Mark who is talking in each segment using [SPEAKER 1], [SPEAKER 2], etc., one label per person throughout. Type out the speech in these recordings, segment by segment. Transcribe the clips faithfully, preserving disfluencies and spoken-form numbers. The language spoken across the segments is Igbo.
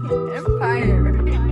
[SPEAKER 1] Empire.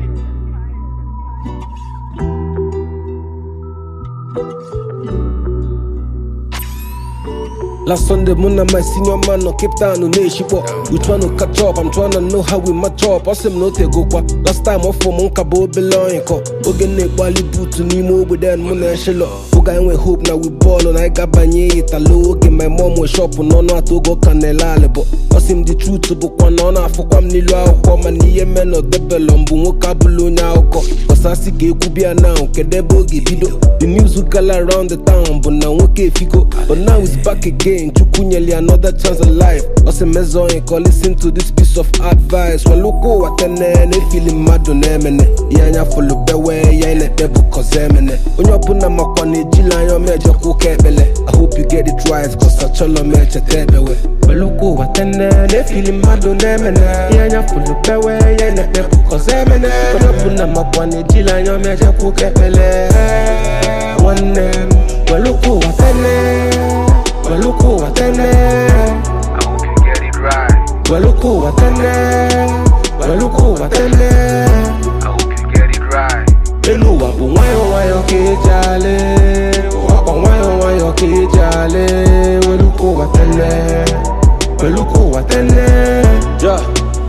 [SPEAKER 2] Last Sunday, Mona, my senior man, no Cape Town, no nation. We tryna catch up, I'm tryna know how we match up. Awesome, no te go kwa. Last time, off for Monka Bo belong. Ogene Bali boot to Nemo, but then Mona Shelo. Oga and we hope now we ball on. I got Banye, Italo, okay, my mom was shop on no to go Canelale. Awesome, the truth to book one on. I forgot Nilo, come and Yemen or the Belombo, Kabulo now. Cause I see Kubia now, Kedebogi Bido. The news will gather around the town, but now okay, Figo. But now it's back again. Chukunyeli another chance of life. Ose mezo inko listen to this piece of advice. When loko watene ne feeling mad on emene. Yanya follow bewe yane debu kozemene. Onyo puna makwani jila yo meje kukebele. I hope you get it right cause I cholo meche tebewe. When loko watene ne feeling mad on emene. Yanya follow bewe yane debu kozemene. Onyo puna makwani jila yo meje kukebele. One name. When loko watene. Well, look who I tell I
[SPEAKER 3] hope you get it right.
[SPEAKER 2] Well, look who I tell Well, look who I tell
[SPEAKER 3] I hope you get it right.
[SPEAKER 2] Elu wa bu wayo wayo ke jale. Wa bu wayo wayo ke jale. Well, look who I tell Well, look who I tell Yeah.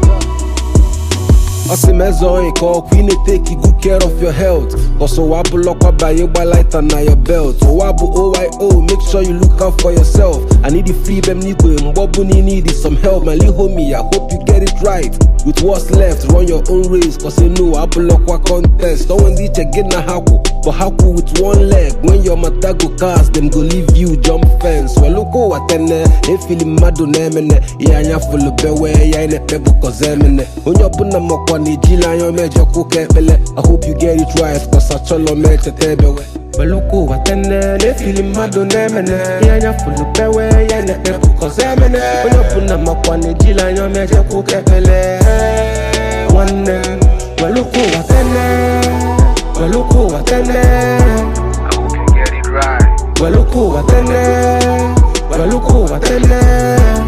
[SPEAKER 2] Ose mezo inko queen take good care of your health. Also wabu lokwa by you by light and your belt. So wabu O Y O, make sure you look out for yourself. I need the free bem nigo mbobu ni need some help. My little homie, I hope you get it right. With what's left, run your own race. Cause you know wabu lokwa contest. Don't want to get na haku, but haku with one leg. When your matago cast, them go leave you jump fence. Well look who atene, they feeling mad on emene. Yeah, nya full of bewe, yeah ne pebu kozemene. Onyo puna mokwa I hope you get it right, cause I cholo meche tebewe. Baluku watene, ne feeling mad on emene. Yanya fulu bewe, yane pepu kozemene. Onyo puna makwani jila nyo meche kukepele. One baluku watene, baluku watene.
[SPEAKER 3] I hope you get it right.
[SPEAKER 2] Baluku watene, baluku watene.